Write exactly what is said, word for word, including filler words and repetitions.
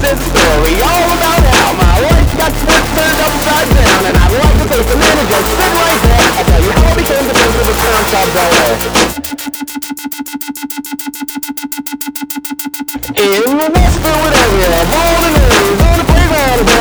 is a story all about how my life got flipped turned upside down, and I'd like to take a minute just sit right there. I'll tell you how I became the prince of the town called Bel Air. In the West Philadelphia, born and raised on the playground of